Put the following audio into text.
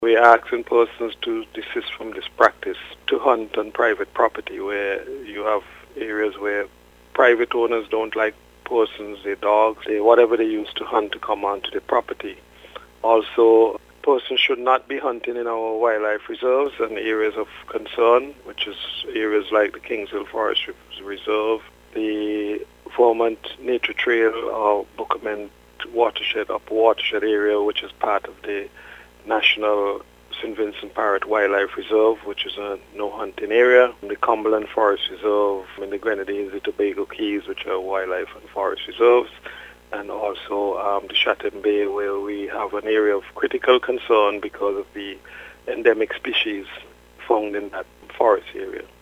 We're asking persons to desist from this practice to hunt on private property where you have areas where private owners don't like persons, their dogs, whatever they use to hunt to come onto the property. Also, persons should not be hunting in our wildlife reserves and areas of concern, which is areas like the Kingsville Forest Reserve, the Vermont Nature Trail or Bookament Upper Watershed area, which is part of the National St. Vincent Parrot Wildlife Reserve, which is a no-hunting area, the Cumberland Forest Reserve, and the Grenadines and Tobago Keys, which are wildlife and forest reserves, and also the Chatham Bay, where we have an area of critical concern because of the endemic species found in that forest area.